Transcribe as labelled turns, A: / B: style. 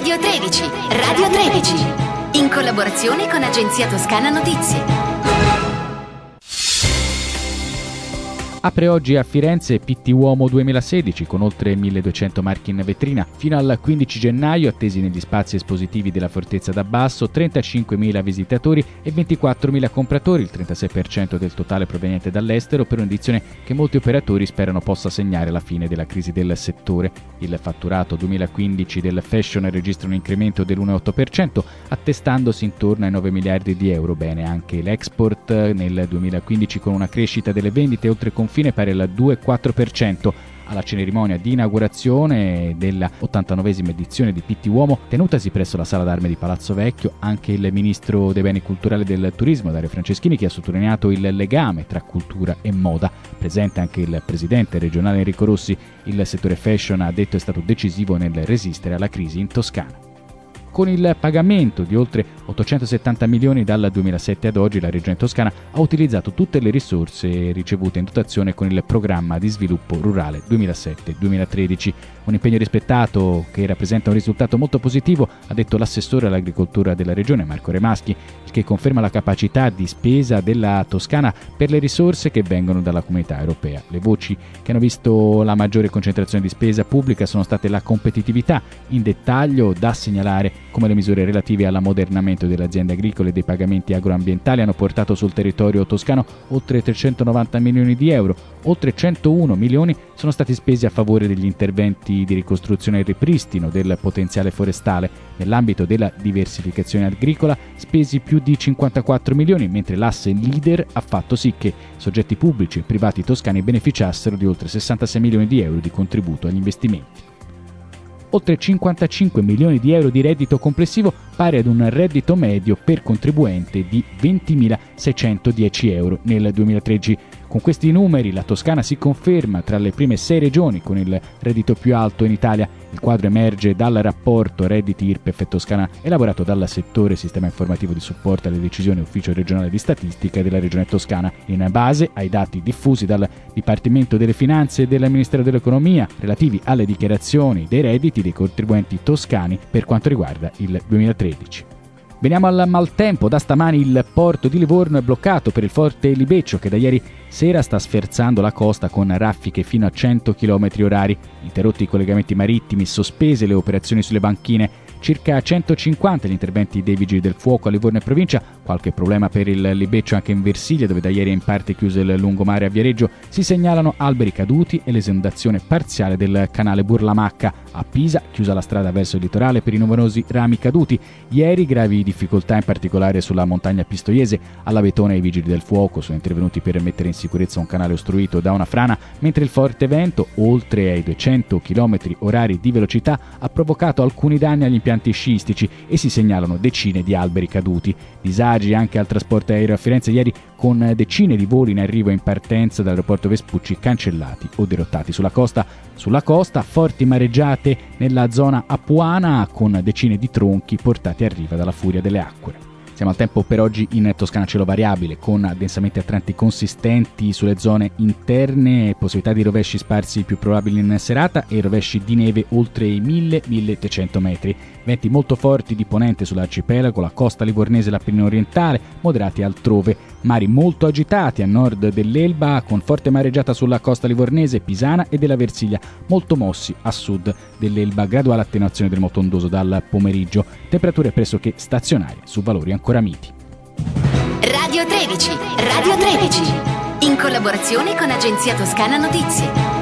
A: Radio 13, Radio 13, in collaborazione con Agenzia Toscana Notizie.
B: Apre oggi a Firenze Pitti Uomo 2016 con oltre 1200 marchi in vetrina. Fino al 15 gennaio, attesi negli spazi espositivi della Fortezza d'Abbasso, 35.000 visitatori e 24.000 compratori, il 36% del totale proveniente dall'estero, per un'edizione che molti operatori sperano possa segnare la fine della crisi del settore. Il fatturato 2015 del fashion registra un incremento dell'1,8%, attestandosi intorno ai 9 miliardi di euro. Bene anche l'export nel 2015 con una crescita delle vendite oltre confine pari al 2,4%. Alla cerimonia di inaugurazione della 89esima edizione di Pitti Uomo, tenutasi presso la Sala d'Arme di Palazzo Vecchio, anche il ministro dei Beni Culturali e del Turismo, Dario Franceschini, che ha sottolineato il legame tra cultura e moda. Presente anche il presidente regionale Enrico Rossi. Il settore fashion, ha detto, è stato decisivo nel resistere alla crisi in Toscana. Con il pagamento di oltre 870 milioni dal 2007 ad oggi, la Regione Toscana ha utilizzato tutte le risorse ricevute in dotazione con il programma di sviluppo rurale 2007-2013. Un impegno rispettato che rappresenta un risultato molto positivo, ha detto l'assessore all'agricoltura della Regione Marco Remaschi, il che conferma la capacità di spesa della Toscana per le risorse che vengono dalla Comunità Europea. Le voci che hanno visto la maggiore concentrazione di spesa pubblica sono state la competitività. In dettaglio, da segnalare come le misure relative all'ammodernamento delle aziende agricole e dei pagamenti agroambientali hanno portato sul territorio toscano oltre 390 milioni di euro. Oltre 101 milioni sono stati spesi a favore degli interventi di ricostruzione e ripristino del potenziale forestale. Nell'ambito della diversificazione agricola, spesi più di 54 milioni, mentre l'asse leader ha fatto sì che soggetti pubblici e privati toscani beneficiassero di oltre 66 milioni di euro di contributo agli investimenti. Oltre 55 milioni di euro di reddito complessivo, pari ad un reddito medio per contribuente di 20.610 euro nel 2013. Con questi numeri la Toscana si conferma tra le prime 6 regioni con il reddito più alto in Italia. Il quadro emerge dal rapporto Redditi IRPEF Toscana elaborato dal settore Sistema Informativo di Supporto alle Decisioni Ufficio Regionale di Statistica della Regione Toscana, in base ai dati diffusi dal Dipartimento delle Finanze e del Ministero dell'Economia relativi alle dichiarazioni dei redditi dei contribuenti toscani per quanto riguarda il 2013. Veniamo al maltempo. Da stamani il porto di Livorno è bloccato per il forte libeccio che da ieri sera sta sferzando la costa con raffiche fino a 100 km/h. Interrotti i collegamenti marittimi, sospese le operazioni sulle banchine. Circa 150 gli interventi dei vigili del fuoco a Livorno e provincia. Qualche problema per il libeccio anche in Versilia, dove da ieri è in parte chiuso il lungomare a Viareggio. Si segnalano alberi caduti e l'esondazione parziale del canale Burlamacca. A Pisa, chiusa la strada verso il litorale per i numerosi rami caduti. Ieri gravi difficoltà in particolare sulla montagna Pistoiese. Alla Betona i vigili del fuoco sono intervenuti per mettere in sicurezza un canale ostruito da una frana, mentre il forte vento, oltre ai 200 km/h di velocità, ha provocato alcuni danni agli impianti sciistici e si segnalano decine di alberi caduti. Disagi anche al trasporto aereo a Firenze ieri, con decine di voli in arrivo e in partenza dall'aeroporto Vespucci cancellati o dirottati. Sulla costa forti mareggiate nella zona apuana con decine di tronchi portati a riva dalla furia delle acque. Siamo al tempo per oggi in Toscana, cielo variabile con addensamenti a tratti consistenti sulle zone interne, possibilità di rovesci sparsi più probabili in serata e rovesci di neve oltre i 1000-1300 metri. Venti molto forti di ponente sull'arcipelago, la costa livornese e l'Appennino orientale, moderati altrove. Mari molto agitati a nord dell'Elba con forte mareggiata sulla costa livornese, pisana e della Versilia, molto mossi a sud dell'Elba, graduale attenuazione del moto ondoso dal pomeriggio. Temperature pressoché stazionarie su valori ancora miti.
A: Radio 13, Radio 13, in collaborazione con Agenzia Toscana Notizie.